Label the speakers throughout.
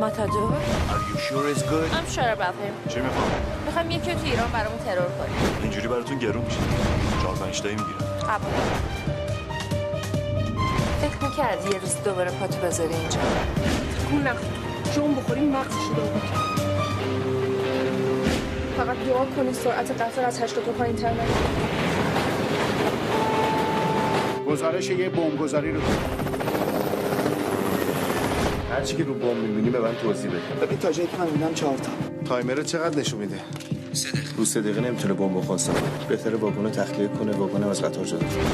Speaker 1: ماتادور.
Speaker 2: Are you sure it's good?
Speaker 1: I'm sure about him.
Speaker 2: چی
Speaker 1: میخوام یکی رو تو ایران برامون ترور کنیم.
Speaker 2: اینجوری براتون گرون میشه. 4-5 تایی میگیرم.
Speaker 1: قبول. فکر میکردی یه روز دوباره پاتو بذاری اینجا؟
Speaker 3: تکون نخور. جون بخوریم مغزشو دور بکنیم. فقط دعا کنی سرعت قطار از 80 تا پایین تر نره.
Speaker 4: گزارش یه بمبگذاری رو
Speaker 5: هرچی که رو بمب می‌بینی به من توضیح بده.
Speaker 4: ببین تا جایی که من می‌بینم 4 تا.
Speaker 5: تایمر چقدر نشون میده؟ 3 دقیقه. رو 3 دقیقه نمیتونه بمب بخواسته. بهتره واگن رو تخلیه کنه، واگن از قطار جدا کنه.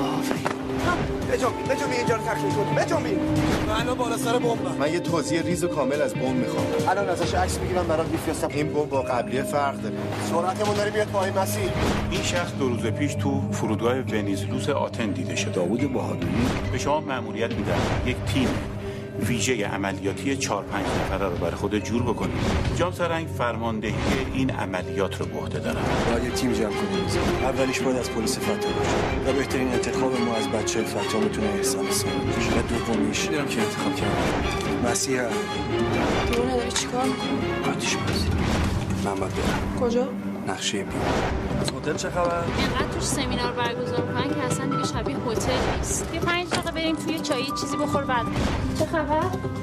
Speaker 4: بجنبی اینجا رو تخلیه کن. بجنبی.
Speaker 5: من الان بالا سر بمبم. من یه توضیح ریز و کامل از بمب میخوام.
Speaker 4: الان ازش عکس میگیرم برات میفرستم.
Speaker 5: این بمب با قبلیه فرق داره.
Speaker 4: سرعتمون داره میاد پایین مسیر.
Speaker 6: این شخص 2 روز پیش تو فرودگاه ونیزلوس آتن دیده شد.
Speaker 5: داوود بهادری
Speaker 6: به شما مأموریت میدم یک تیم ویژه عملیاتی 4-5 نفره رو برای خود جور بکنید. جام سرنگ فرماندهی این عملیات رو به عهده دارن.
Speaker 7: باید یه تیم جمع کنیم. اولیش باید از پلیس فتا باشه. و بهترین انتخاب ما از بچه فتا میتونه احسان سالم باشه. و دومیش میدونم که انتخاب کردم. مسیح
Speaker 3: تو نداری چیکار می‌کنی؟
Speaker 7: آتیش بازی. من باید برم.
Speaker 3: کجا؟
Speaker 7: نقشه بیا.
Speaker 5: از هتل چه خبر؟
Speaker 8: اینقدر توش سمینار برگزار می‌کنن که اصلا دیگه شبیه هتل نیست. یه 5 دقیقه بریم توی چایی چیزی بخور بعد. چه خبر؟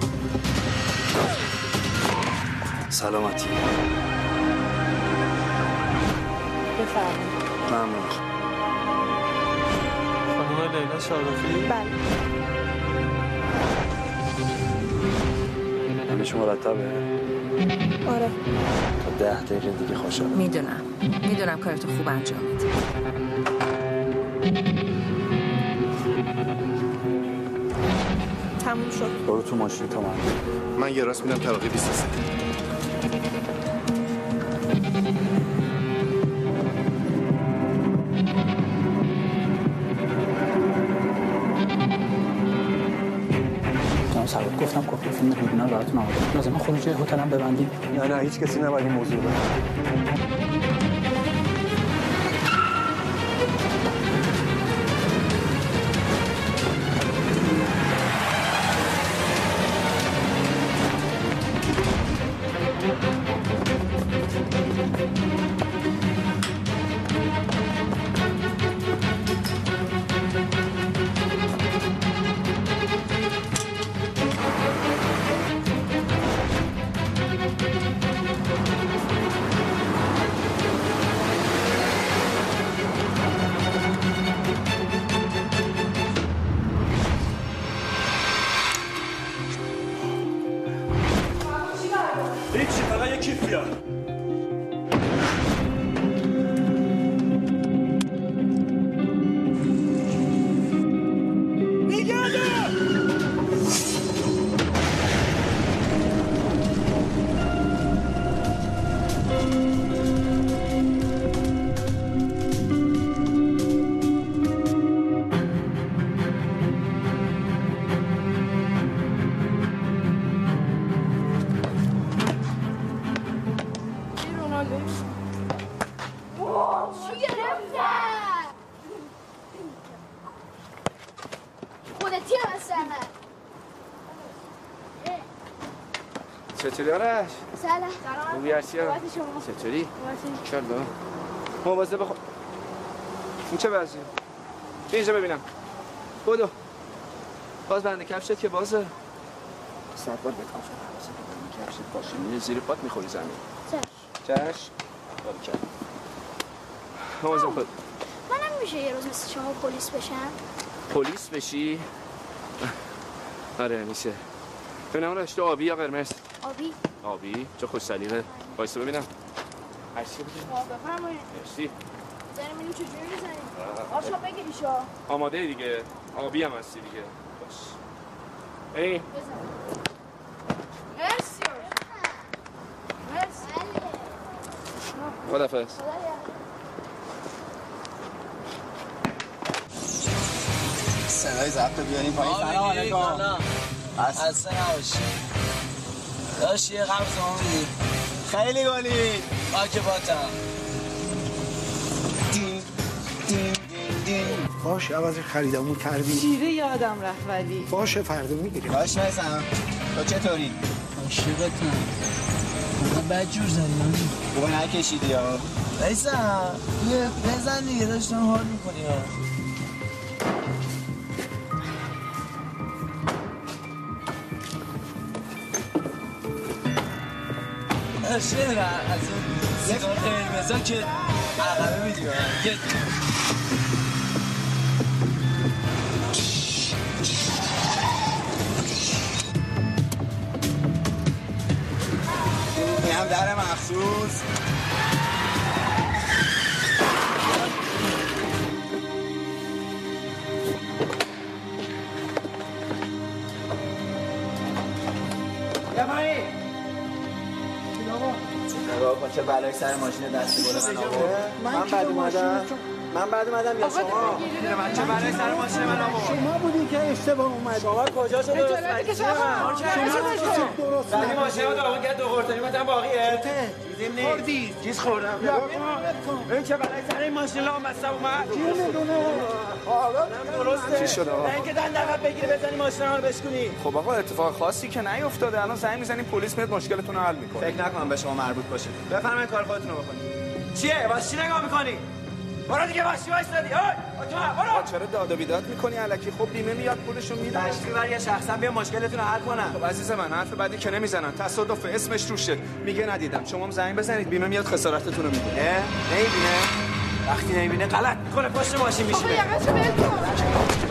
Speaker 7: سلامتی.
Speaker 3: بفرمایید.
Speaker 7: ممنون.
Speaker 9: خانم لیلا شارفی؟
Speaker 3: بله.
Speaker 7: همش مرتبه؟
Speaker 3: آره.
Speaker 7: تا 10 دقیقه دیگه خوشحال.
Speaker 1: میدونم کارتو خوب انجام میدی.
Speaker 3: تموم شد.
Speaker 7: برو تو ماشین تا
Speaker 5: من یه راست میرم طبقه 23.
Speaker 10: سواد گفتم کپی فیلم بیبینا براتون آماده. لازمه خروج هتلم ببندیم.
Speaker 7: نه هیچ کسی نباید این موضوع رو.
Speaker 9: هیچی فقط یه کیف بیار.
Speaker 11: چطوری آرش؟
Speaker 12: سلام.
Speaker 11: خوبی هستی؟ چطوری؟ چرا؟ مواظب خود. این چه وضعیه؟ بیا اینجا ببینم. بودو. باز بنده کفشت که بازه. 100 بار بهت گفتم حواست بداری کفشت باشه. میری زیر پات میخوری زمین. چش. باری کرد. مواظب خود.
Speaker 12: منم میشه یه روز مثل شما پلیس بشم؟
Speaker 11: پلیس بشی؟ آره میشه. ببینم آرش تو آبی یا قرمز؟
Speaker 12: آبی.
Speaker 11: آبی؟ چه خوش سلیقه. وایسا ببینم. هرچی بگیم.
Speaker 12: بفرمایید.
Speaker 11: مرسی.
Speaker 12: داریم اینو چجوری میزنیم؟ آشا بگیری شا.
Speaker 11: آماده دیگه. آبی هم هستی دیگه. باش. بریم.
Speaker 12: مرسی. مرسی.
Speaker 11: خدافظ.
Speaker 13: صدای ضبط بیاریم پایین. سلام علیکم.
Speaker 14: اصلا نباشی داشت یه قبض ما میدی
Speaker 13: خیلی گلی
Speaker 14: باک باتم
Speaker 13: دین دین دین
Speaker 4: باشه عوض خریدمون کردی
Speaker 3: شیره یادم رفت ولی
Speaker 4: باشه فردا میگیریم.
Speaker 13: باش نیستم تو چطوری؟
Speaker 14: عاشقتم. من بد جور زنیم.
Speaker 13: خوبه نکشیدی ها.
Speaker 14: ایسا یه بزن دیگه داشتم حال میکنی ها. شده از اون سیگار قرمزا که عقبه میدیم
Speaker 13: این هم در مخصوص.
Speaker 14: با چه بلای سر ماشین دستی بوده
Speaker 13: من بعد اومدم یا شما؟
Speaker 11: چه بلای سر ماشین من آورد؟
Speaker 3: شما بودی که اشتباه اومد.
Speaker 11: شما کجا شده درست
Speaker 3: ماشین
Speaker 11: ماشین رو داغون کرد دو قرطانی مثلا باقیه؟
Speaker 3: خوردی
Speaker 11: چیز خوردم این چه بلای سر این ماشین لام بستم اومد؟
Speaker 3: کی میدونه؟
Speaker 11: درسته
Speaker 13: چی شده آقا؟
Speaker 11: نه اینکه دن دقیق بگیری بزنی ماشین رو بشکنی.
Speaker 13: خب آقا اتفاق خاصی که نیفتاده. الان زنگ میزنیم پلیس میاد مشکلتون رو حل میکنه. فکر نکنم به شما مربوط باشه.
Speaker 11: بفرمایید کار خودتون رو بکنید. چیه؟ واسه چی نگاه میکنی؟ برو دیگه واسه وایسادی. برو.
Speaker 13: چرا داد و بیداد میکنی الکی؟ خب بیمه میاد پولشو میده.
Speaker 11: تشریف بر یه شخصا بیا مشکلتون رو حل کنم.
Speaker 13: خب عزیز من حرف بعدی که نمیزنن. تصادف اسمش روشه. میگه ندیدم. شما هم زنگ بزنید بیمه میاد خسارتتون رو میده.
Speaker 11: نمیبینه. وقتی نمیبینه غلط میکنه پشت ماشین میشینه.
Speaker 12: آقا یقه‌شو ول کن.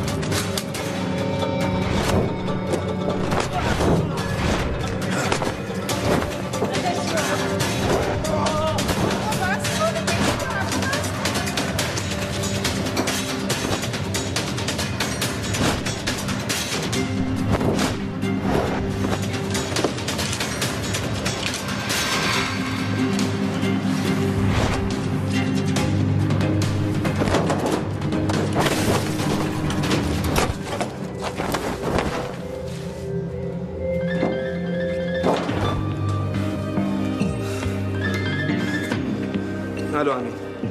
Speaker 13: الو امین.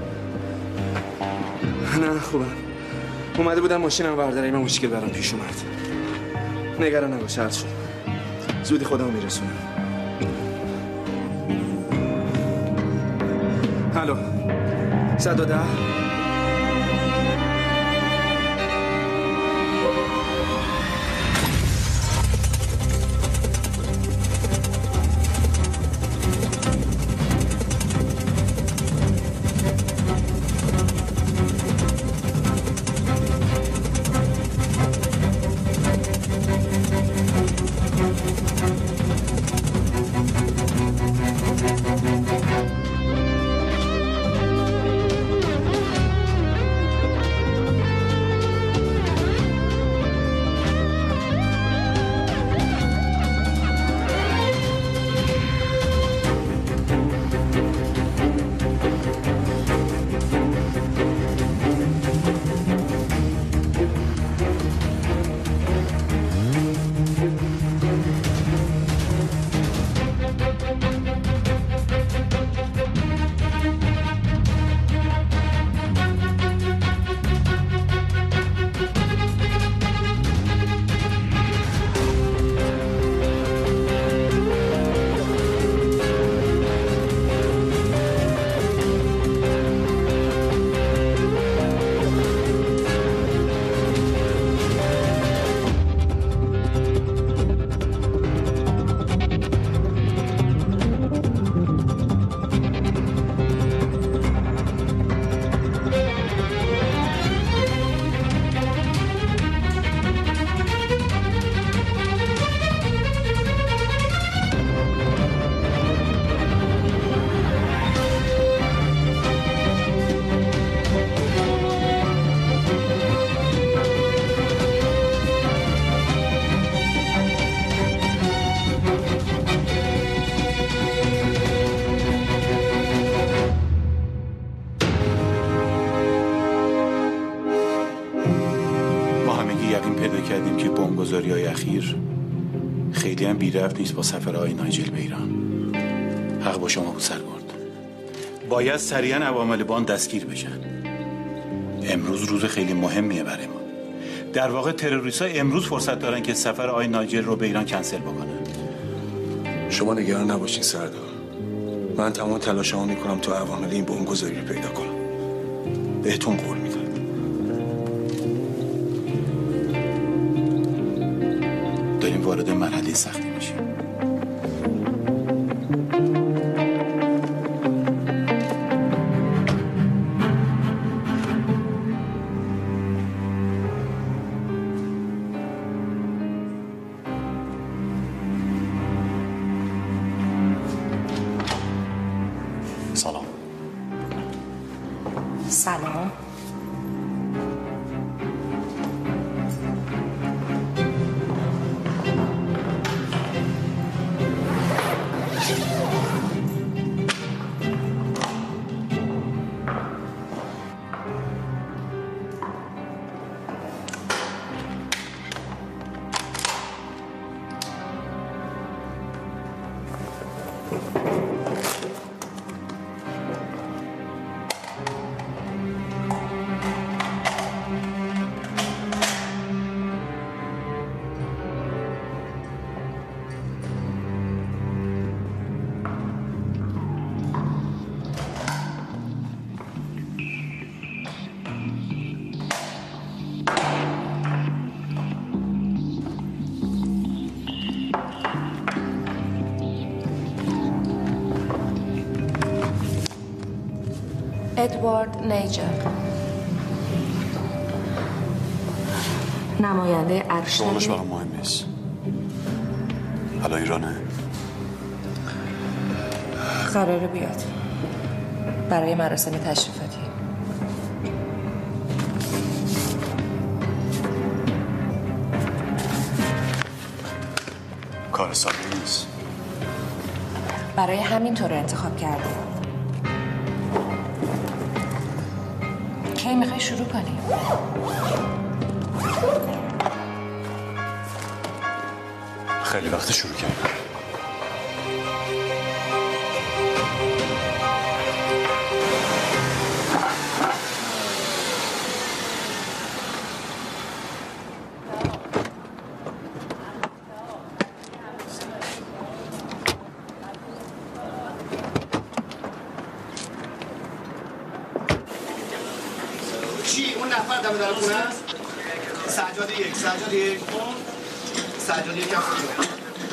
Speaker 13: نه خوبم. اومده بودم ماشینم بردارم یه مشکل برام پیش اومد. نگران نباش حل شد. زودی خودمو میرسونم. الو 110
Speaker 6: کردیم که بمبگذاری‌های اخیر خیلی هم بی‌ربط نیست با سفرهای نایجل به ایران. حق با شما بود سرگرد. باید سریعا عوامل بان دستگیر بشن. امروز روز خیلی مهمیه برای ما. در واقع تروریست‌ها امروز فرصت دارن که سفر آقای نایجل رو به ایران کنسل بکنن.
Speaker 7: شما نگران نباشین سردار. من تمام تلاشمو میکنم تا عوامل این بمبگذاری رو پیدا کنم. بهتون قول میدم.
Speaker 6: داریم وارد مرحله سختی میشیم.
Speaker 1: سلام. ادوارد نیجر، نماینده ارشد.
Speaker 2: شغلش برام مهم نیست. حالا ایرانه؟
Speaker 1: قراره بیاد برای مراسم تشریفاتی.
Speaker 2: کار ساده نیست.
Speaker 1: برای همین طور انتخاب کردیم. کی میخوای شروع کنیم؟
Speaker 2: خیلی وقت شروع کردم.
Speaker 4: اون نفر دم در خونه است. سجاده یک هم خوبه.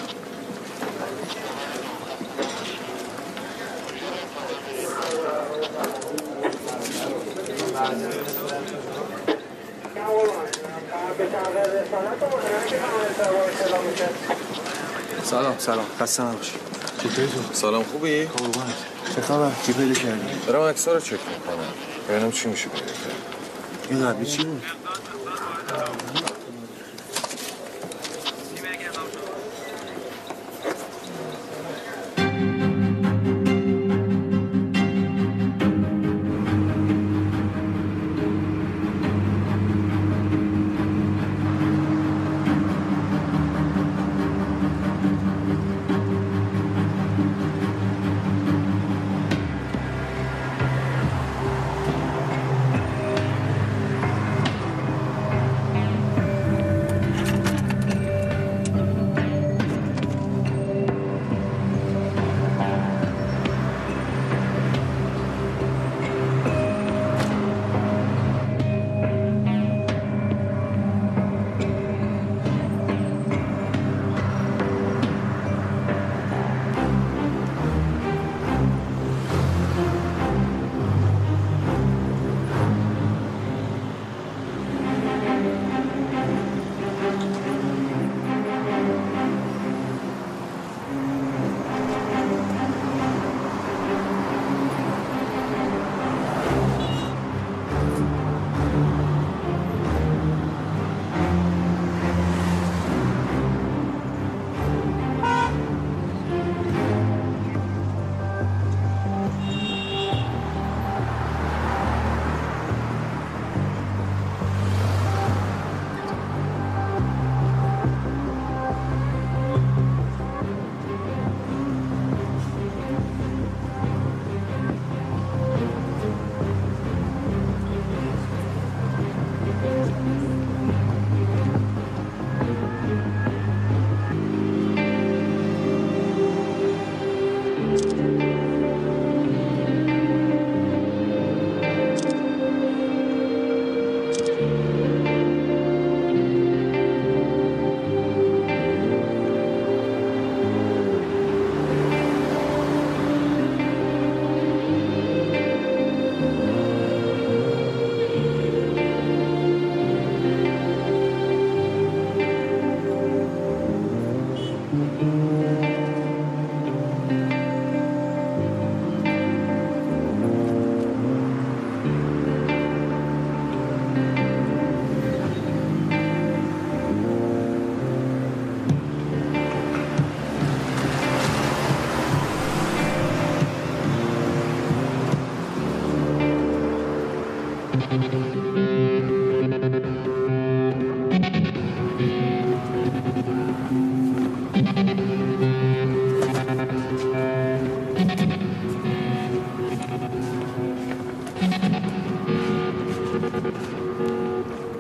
Speaker 7: سلام خسته نباشی.
Speaker 5: چطوری تو؟ سلام خوبی؟
Speaker 7: قربانت. چه خبر؟ چی پیدا کردی؟
Speaker 5: دارم عکس‌ها رو چک می‌کنم. ببینم چی میشه پیدا کرد.
Speaker 7: این قبلی چی بود؟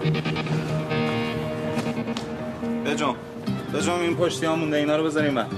Speaker 15: بجام این پشتی ها مونده، اینا رو بذاریم من.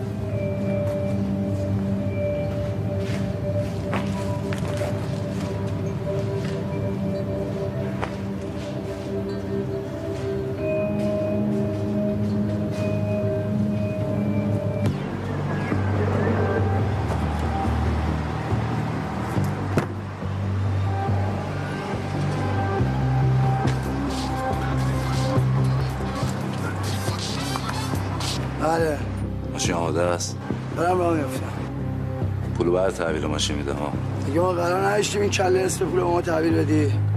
Speaker 16: بله
Speaker 2: ماشین آماده است؟
Speaker 16: دارم راه میفتم.
Speaker 2: پولو بعد تحویل ماشین میدم ها.
Speaker 16: دیگه ما قرار نداشتیم این کله نصف پول ما تحویل بدی.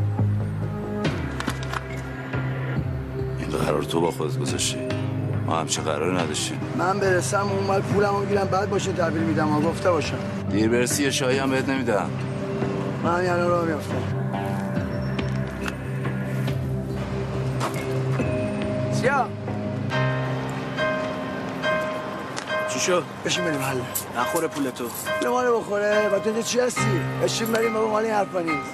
Speaker 2: این قرار تو با خودت گذاشتی. ما همچین قراری نداشتیم.
Speaker 16: من برسم اون مال پولمو میگیرم بعد ماشین تحویل میدم ها، گفته باشم.
Speaker 2: دیر برسی یه شاهی هم بهت نمیدم.
Speaker 16: من یعنی راه میفتم. سیاه چی شو؟ بشین بریم حله.
Speaker 7: نخوره پول تو.
Speaker 16: پول مالو بخوره و تو چی هستی؟ بشین بریم بابا، مال این حرفا نیست.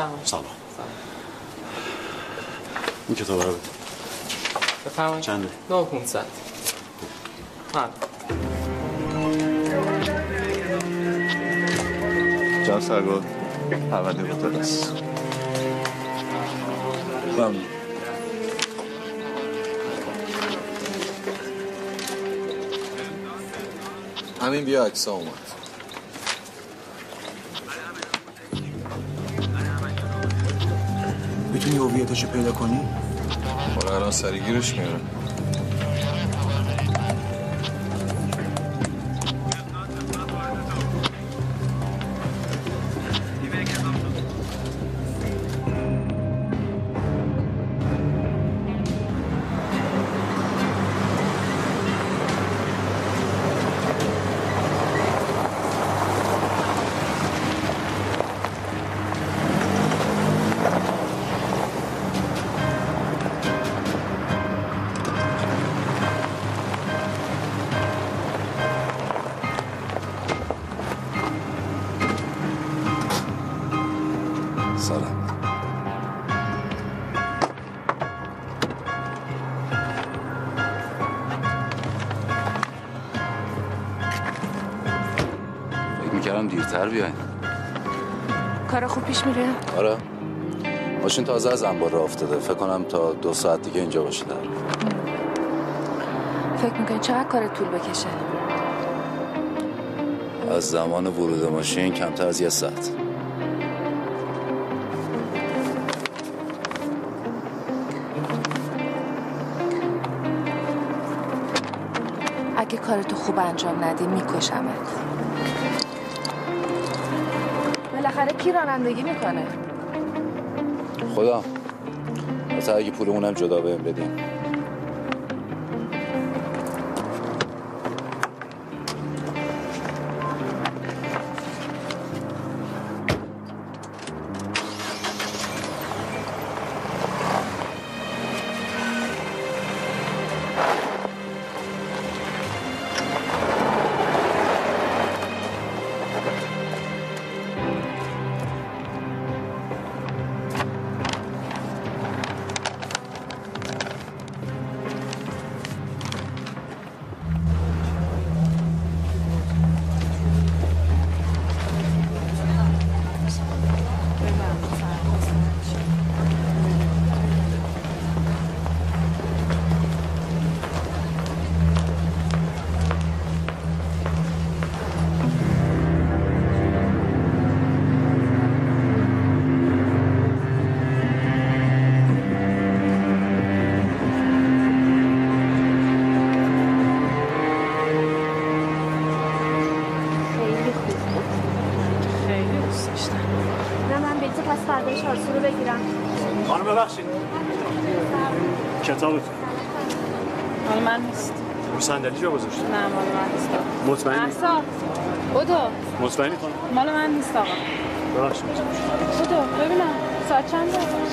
Speaker 6: سلام. این کتاب رو بده.
Speaker 11: بفرمایید.
Speaker 6: چنده؟
Speaker 11: 9500.
Speaker 5: جناب سرگرد پرونده بوده است.
Speaker 7: ممنون. همین بیا عکس‌ها اومد.
Speaker 16: میتونی هویتشو پیدا کنی؟
Speaker 7: حالا الان سریگیرش میارم.
Speaker 2: دیرتر بیاین.
Speaker 1: کار خوب پیش میره؟
Speaker 2: آره. ماشین تازه از انبار راه افتاده. فکر کنم تا 2 ساعت دیگه اینجا باشه در.
Speaker 1: فکر میکنی چقدر کار طول بکشه؟
Speaker 2: از زمان ورود ماشین کمتر از 1 ساعت.
Speaker 1: اگه کارتو خوب انجام ندی میکشمت. بالاخره کی رانندگی میکنه؟
Speaker 2: خدا. مثلا اگه پولمونم جدا بهم بدین.
Speaker 9: کتابتون
Speaker 8: مال من نیست.
Speaker 9: رو صندلی جا گذاشته؟
Speaker 8: نه مال من نیست.
Speaker 9: مطمئنی؟
Speaker 8: احسان بدو.
Speaker 9: مطمئنی خانم؟
Speaker 8: مال من نیست آقا.
Speaker 9: ببخشید.
Speaker 8: بدو ببینم ساعت چنده؟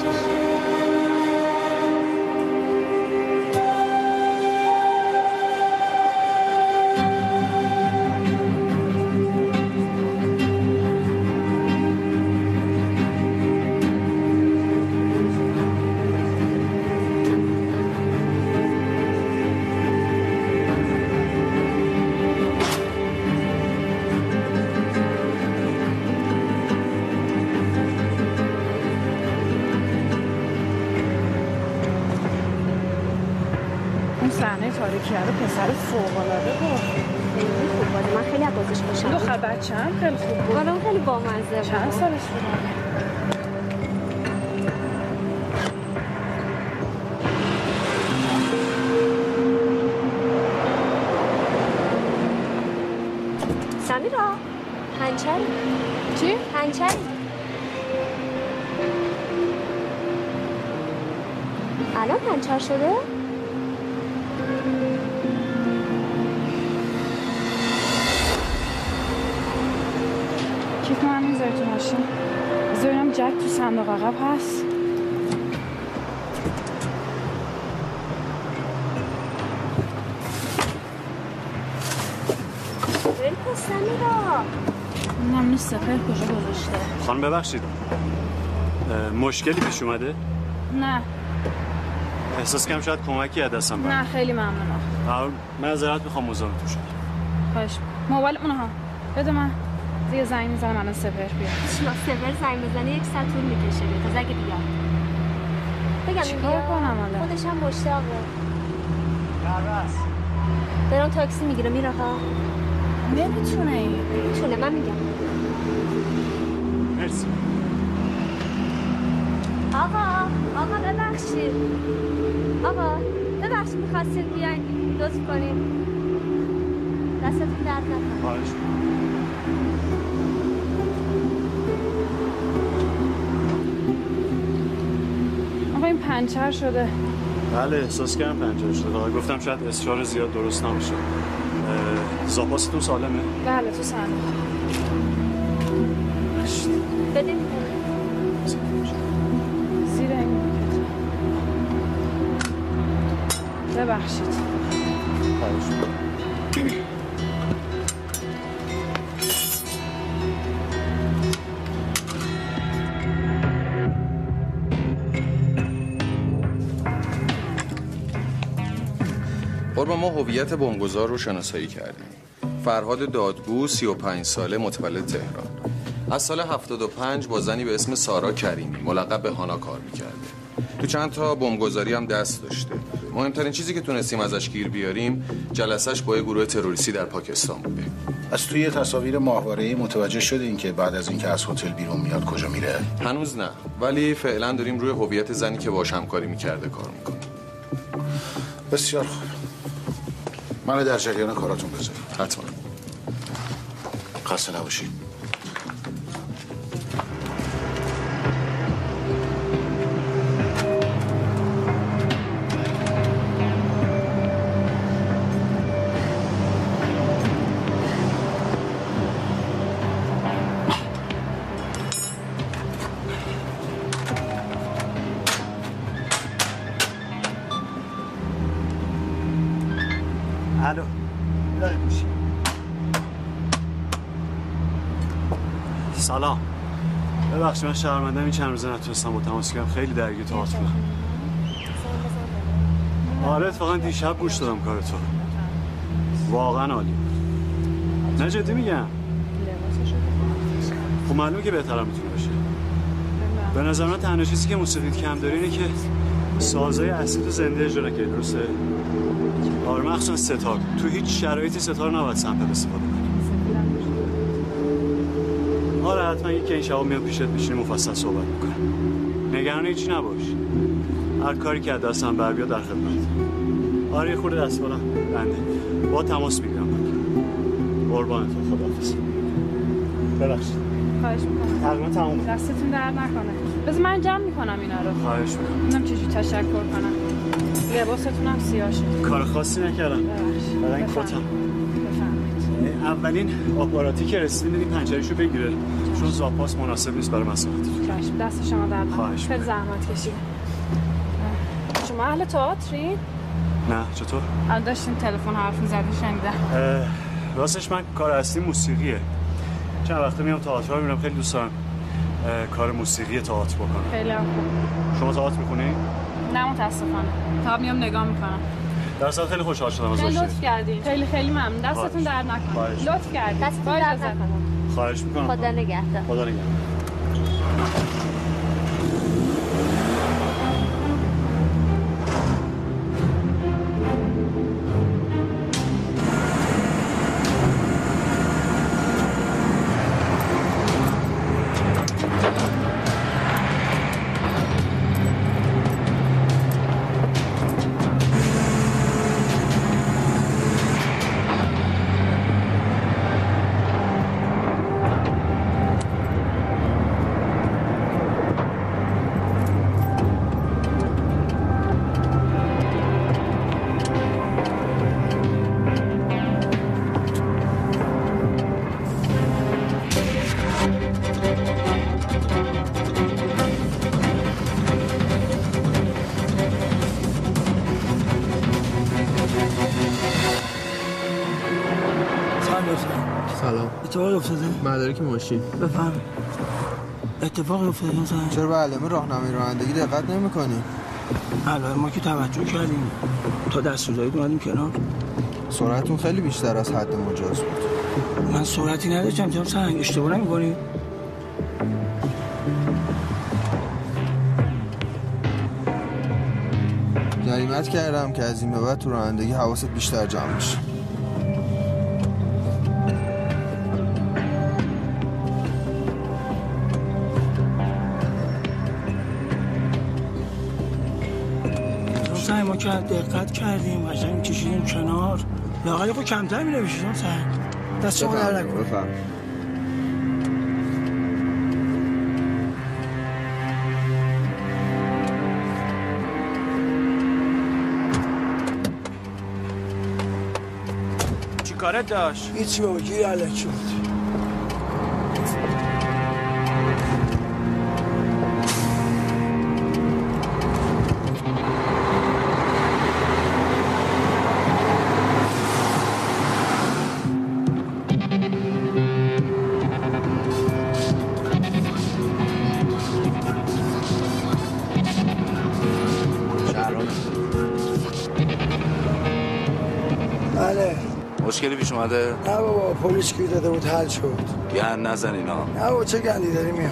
Speaker 3: تاریکیه رو پسر فوق‌العاده بود.
Speaker 12: خیلی خوب بود. من خیلی عبازش خوشم.
Speaker 3: دختر بچه‌م خیلی خوب بود.
Speaker 12: بالام خیلی بامزه بود.
Speaker 3: چند سالش بود؟
Speaker 12: سمیرا پنچری.
Speaker 3: چی؟
Speaker 12: پنچری. الان پنچر شده؟
Speaker 3: کیف من میذاری تو ماشین؟ بذار ببینم جک تو صندوق عقب هست.
Speaker 12: ول سمیرا.
Speaker 3: اونم نیست. سپر کجا گذاشته؟
Speaker 9: خانم ببخشید. مشکلی پیش اومده؟
Speaker 8: نه.
Speaker 9: احساس کنم شاید کمکی از دستم
Speaker 8: نه خیلی ممنونم.
Speaker 9: معذرت میخوام مزاحمتون شدم.
Speaker 8: خواهش. موبایل اونها بده من. دیگه زنگ میزنم الان سپر بیاد.
Speaker 12: شما سپر زنگ بزنه 1 ساعت طول میکشه تا اگه بیاد. بگم
Speaker 8: چیکار کنم الان؟
Speaker 12: خودش هم مشتاقه. برام تاکسی میگیره میره ها.
Speaker 8: نمیتونه
Speaker 12: من میگم.
Speaker 9: مرسی.
Speaker 12: آقا ببخشید. آقا ببخشید می‌خواستید بیاین لطف کنید. دستتون درد نکنه.
Speaker 9: خواهش
Speaker 8: آقا این پنچر شده.
Speaker 9: بله احساس کردم پنچر شده. گفتم شاید اصرار زیاد درست نباشه. زاپاستون سالمه؟
Speaker 8: بله تو سالمه.
Speaker 12: بدین
Speaker 8: زیر این ببخشید.
Speaker 17: قربان ما هویت بمبگذار رو شناسایی کردیم. فرهاد دادگو 35 ساله متولد تهران. از سال 75 با زنی به اسم سارا کریمی ملقب به هانا کار میکرده. تو چند تا بمبگذاری هم دست داشته. مهمترین چیزی که تونستیم ازش گیر بیاریم جلسش با یه گروه تروریستی در پاکستان بوده.
Speaker 6: از توی تصاویر ماهواره‌ای متوجه شدین که بعد از اینکه از هتل بیرون میاد کجا میره؟
Speaker 17: هنوز نه، ولی فعلا داریم روی هویت زنی که باهاش همکاری میکرده کار میکنیم.
Speaker 6: بسیار خوب. منو در جریان کاراتون بذارید.
Speaker 17: حتما.
Speaker 6: خسته نباشید.
Speaker 9: الو داری گوشی. سلام. ببخشید من شرمنده‌ام این چند روزه نتونستم با تماس بگیرم. خیلی درگیر تئاتر بودم. آره اتفاقا دیشب گوش دادم کار تو. واقعا عالی. نه جدی میگم. خب معلومه که بهترم میتونه بشه. به نظر من تنها چیزی که موسیقی کم داره اینه که سازهای اصلی تو زنده اجرا نکردی. درسته؟ آره مخصوصا ستار. تو هیچ شرایطی ستار نباید سمپل استفاده کنی. آره حتما یکی این شبا میاد پیشت بشینیم مفصل صحبت میکنم. نگران هیچی نباش. هر کاری که از دستم بر بیاد در خدمت. آره یه خورده دست بالا بنده. با تماس میگیرم. قربانت خداحافظ. ببخشید.
Speaker 8: خواهش میکنم.
Speaker 9: تقریبا تموم.
Speaker 8: دستتون درد نکنه. بذار من جمع میکنم اینا رو.
Speaker 9: خواهش میکنم.
Speaker 8: ببینم چجوری تشکر کنم. لباستون هم سیاه شد.
Speaker 9: کار خاصی نکردم.
Speaker 8: ببخشید.
Speaker 9: این کتم. اولین آپاراتی که رسیدیم دیدیم پنچرشو بگیره چون زاپاس مناسب نیست برای مسافت.
Speaker 8: چشم دست شما درد نکنه. خیلی زحمت کشیدین. شما اهل تئاتری؟
Speaker 9: نه چطور؟
Speaker 8: الان داشتیم تلفن حرف می‌زدیم شنیدم.
Speaker 9: راستش من کار اصلی موسیقیه. چند وقته میام تئاتر رو میرم. خیلی دوست دارم کار موسیقی تئاتر بکنم.
Speaker 8: خیلی خوب.
Speaker 9: شما تئاتر می‌خونی؟
Speaker 8: نه متاسفانه. تا میام نگاه می‌کنم.
Speaker 9: در اصل خیلی خوشحال شدم از
Speaker 8: داشتید. لطف کردین. خیلی ممنون. دستتون درد نکنه. لطف کردین.
Speaker 12: دستتون درد نکنه.
Speaker 9: خواهش می‌کنم.
Speaker 12: خدا نگهدار.
Speaker 9: خدا نگهدار.
Speaker 18: سلام.
Speaker 16: اتفاق افتاده؟
Speaker 18: مدارک ماشین.
Speaker 16: بفهم.
Speaker 18: اتفاقی افتاده مثلا؟
Speaker 19: چرا به علائم راهنمایی رانندگی دقت نمی‌کنی؟
Speaker 18: الان ما که توجه کردیم تا دست روزایی اومدیم کنار.
Speaker 19: سرعتون خیلی بیشتر از حد مجاز بود.
Speaker 18: من سرعتی نداشتم جناب سرهنگ، اشتباه نمی‌کنی؟
Speaker 19: جریمت کردم که از این به بعد تو رانندگی حواست بیشتر جمع بشه.
Speaker 18: ما که دقت کردیم قشنگ کشیدیم کنار، لااقل خود کمتر می‌نوشیدم سر دست شما در نکنه.
Speaker 19: بفهم.
Speaker 13: چی کارت داشت؟
Speaker 18: هیچی بابا، گیر علکی بود.
Speaker 2: مشکلی پیش اومده؟
Speaker 16: نه بابا، پلیس گیر داده بود حل شد.
Speaker 2: گند نزن اینا.
Speaker 16: نه بابا، چه گندی داری میاد؟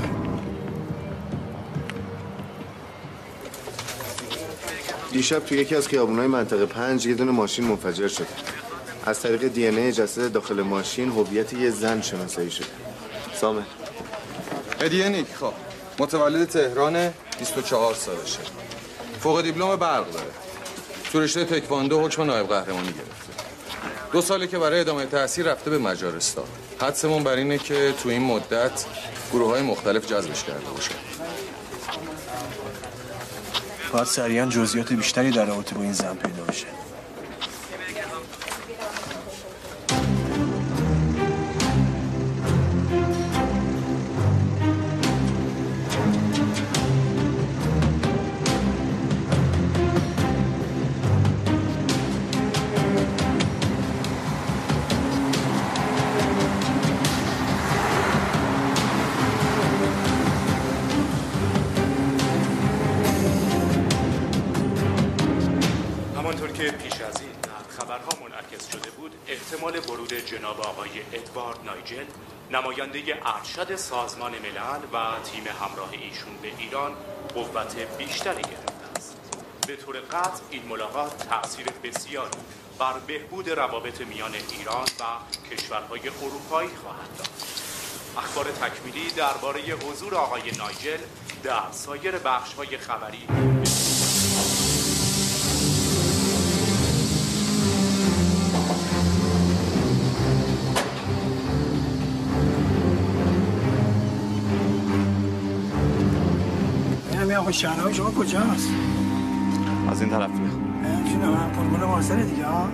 Speaker 5: دیشب توی یکی از خیابون‌های منطقه 5 یه دونه ماشین منفجر شده. از طریق دی ان ای جسد داخل ماشین هویت یه زن شناسایی شده. سامر.
Speaker 17: هدیه نیکخواه، متولد تهران، 24 سالشه. فوق دیپلم برق داره. تو رشته تکواندو حکم نایب قهرمانی گرفته. 2 ساله که برای ادامه تحصیل رفته به مجارستان. حدسمون بر اینه که تو این مدت گروه‌های مختلف جذبش کرده باشه.
Speaker 7: باید سریعا جزئیات بیشتری در رابطه با این زن پیدا بشه.
Speaker 20: جناب آقای ادوارد نایجل، نماینده ارشد سازمان ملل و تیم همراه ایشون به ایران قوت بیشتری گرفته است. به طور قطع این ملاقات تأثیر بسیاری بر بهبود روابط میان ایران و کشورهای اروپایی خواهد داشت. اخبار تکمیلی درباره حضور آقای نایجل در سایر بخش‌های خبری
Speaker 18: آقا شهرهای شما کجاست؟
Speaker 5: از این طرفیه.
Speaker 18: چونه من پرگونه مارسل دیگه ها؟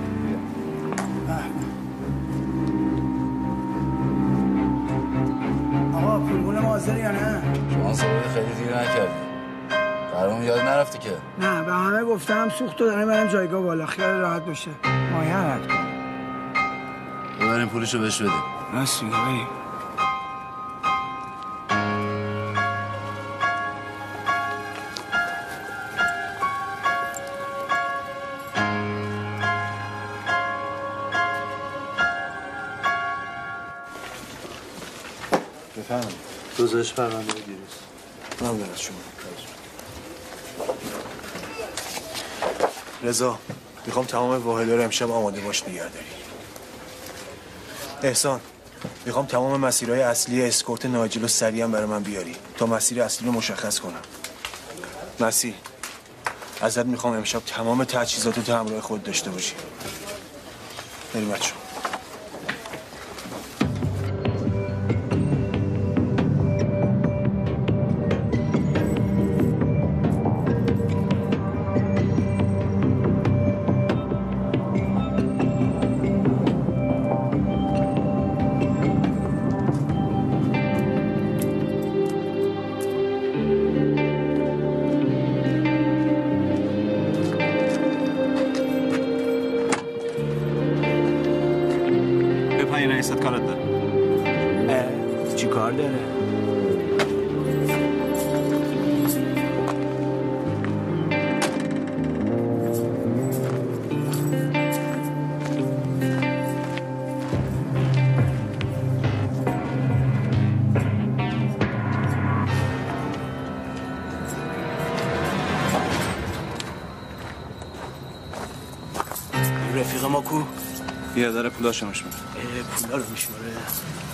Speaker 18: آقا پرگونه مارسل یا نه؟
Speaker 2: شما سوال خیلی دیر نکردی. قرارمون یاد نرفتی که؟
Speaker 18: نه به همه گفتم سوخت و دارم برم جایگاه بالا، خیال راحت باشه. مایه حرکت کن.
Speaker 2: ببریم پولشو بهش بدیم.
Speaker 18: راست میگه بایی.
Speaker 7: بفرمایید.
Speaker 5: گزارش پرونده دیروز.
Speaker 7: ممنون از شما. رضا، میخوام تمام واحدها رو امشب آماده باش نگهداری. احسان، میخوام تمام مسیرهای اصلی اسکورت نایجل رو سریعا برای من بیاری تا مسیر اصلی رو مشخص کنم. مسیح، ازت میخوام امشب تمام تجهیزات رو همراه خود داشته باشی. بریم بچه‌ها. چی کار داره؟
Speaker 13: بیا داره پولاشو میشماره.
Speaker 18: پولا رو میشماره.